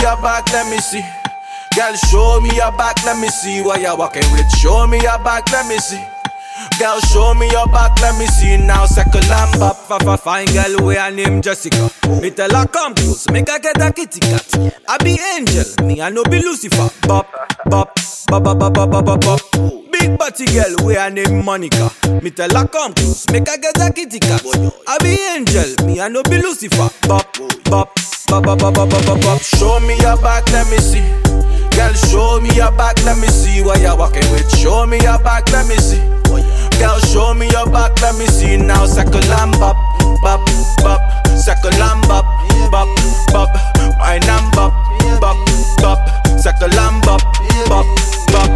your back, let me see. Girl, show me your back, let me see what you're walking with. Show me your back, let me see. Girl, show me your back, let me see now. Second lamb up, fine girl, we her name Jessica. Me tell her come close, make her get a kitty cat. I be angel, me I no be Lucifer. Bop, bop, bop, bop, bop, bop, bop, bop. Big body girl, we her name Monica. Me tell her come close, make her get a kitty cat. I be angel, me I no be Lucifer. Bop, bop, bop, bop, bop, bop, bop, bop. Show me your back, let me see. Girl, show me your back, let me see what you're walking with. Show me your back, let me see. Girl, show me your back, let me see now. Second lamb bop, bop, bop. Second lamb bop, bop, bop. My name bop, bop, bop. Second lamb bop, bop, bop.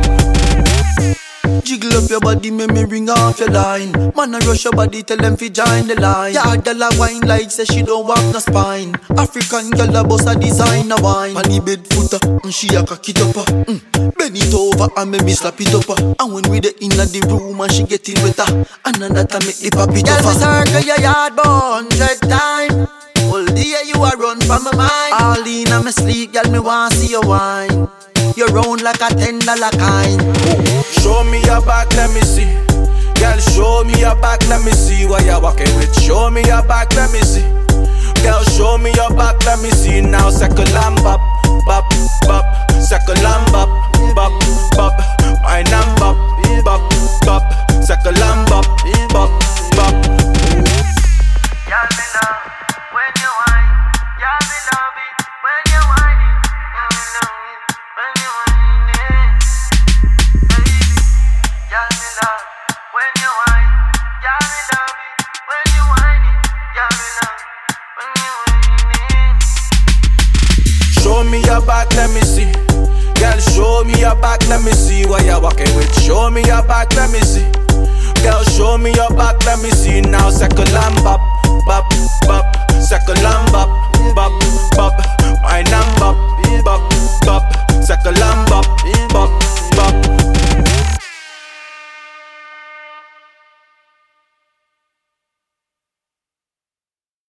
Jiggle up your body, make me ring off your line. Man, I rush your body, tell them fi join the line. Yeah, girl a wine like say she don't have no spine. African girl a boss a designer wine. On the bed footer, she a cock it up. Bend it over and make me slap it up. And when we the inna the room and she get it wetter, and then that make the pop it up. Girl, me circle your yard 100 times. All day you a run from my mind. All inna me sleep, girl, me want see you wine. You round like a $10 kind. Show me your back, let me see. Girl, show me your back, let me see what you're walking with. Show me your back, let me see. Girl, show me your back, let me see now. Second lamb bop, bop, bop. Second lamb bop, bop, bop. My name bop, bop, bop. Second lamb bop, bop, bop. Y'all me love when you whine. Y'all me love it when you whining. Y'all me love it when you whining. Baby, y'all me love when you whine. Y'all me love it when you whining. Y'all me love when you whining. Show me your back, let me see. Girl, show me your back, let me see what you're walking with. Show me your back, let me see. Girl, show me your back, let me see now. Second lamb bop, bop, bop. Second lamb bop, bop, bop. My name bop, bop,